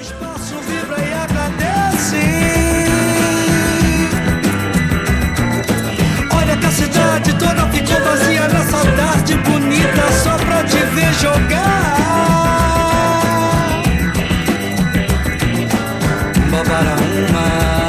espaço vibra e agradece. Olha que a cidade toda ficou vazia nessa tarde bonita só pra te ver jogar. Babaraúma.